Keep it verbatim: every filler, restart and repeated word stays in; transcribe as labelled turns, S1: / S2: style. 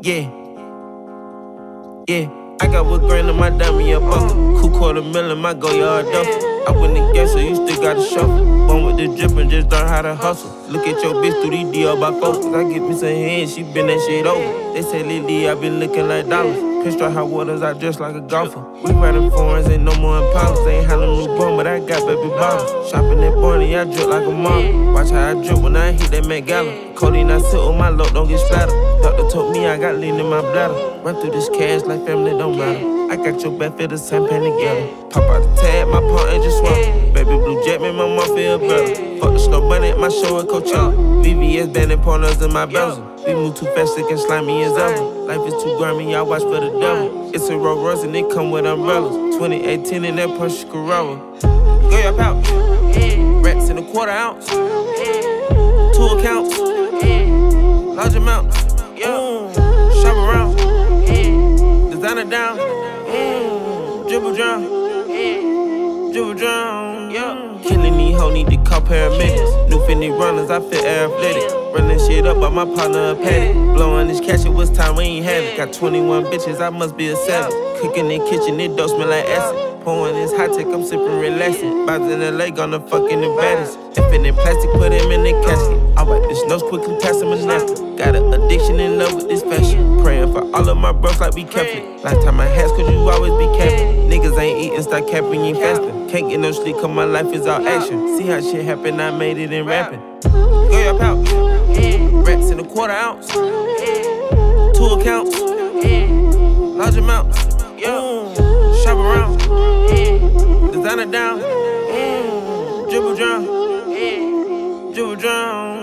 S1: Yeah. Yeah. I got what grand in my diamond, yeah, buckle. Cool quarter million, my go yard duffel. I win the game, so you still gotta shuffle. Born with the drip and just learn how to hustle. Look at your bitch through these D L by focus. I get me some hands, she been that shit over. They say Lily, I been looking like dollars. Pinstripe hot waters, I dress like a golfer. We riding foreigns, ain't no more Impalas. Ain't had no new bum, but I got baby bottles. Shopping that Barney, I drip like a model. Watch how I drip when I hit that Met Gala. Codeine, I sit on my load, don't get splattered. Doctor told me I got lean in my bladder. Run through this cash like family don't matter. I got your back, feel the same pain together. Pop out the tag, my paw ain't just swap. Baby blue jet, make my mom feel better. Fuck the snow bunny at my show at Coachella. V V S banding partners in my bezel. We move too fast, it can slime me as ever. Life is too grimy, I watch for the devil. It's a Rolls Royce and it come with umbrellas. twenty eighteen in that Porsche Carrera. Go your pouch. Rats in a quarter ounce. Two accounts. Large amounts. Mm. Shop around. Designer down. Mm. Dribble drown. Dribble drown. Yeah. Killing these hoes, need to call paramedics. New Fendi runners, I feel athletic. Running shit up by my partner, a paddock. Blowing this cash, it was time we ain't have it. Got twenty-one bitches, I must be a savage. Cooking in kitchen, it don't smell like acid. Pouring this hot tech, I'm sipping, relaxing. Bods in L A, gonna fucking the baddest. Infinite plastic, put him in the casket. I wipe this nose quickly, pass him a napkin. Got an addiction in love with this fashion. Praying for all of my bros like we Catholic. Lifetime my hats, cause you always be capping. Niggas ain't eating, start capping, you ain't fasting. Can't get no sleep, cause my life is all action. See how shit happen, I made it in rapping. Go your pouch. Rats in a quarter ounce. Two accounts. Large amounts. Mm. Shop around. Designer down. Mm. Dribble drown. Dribble drown.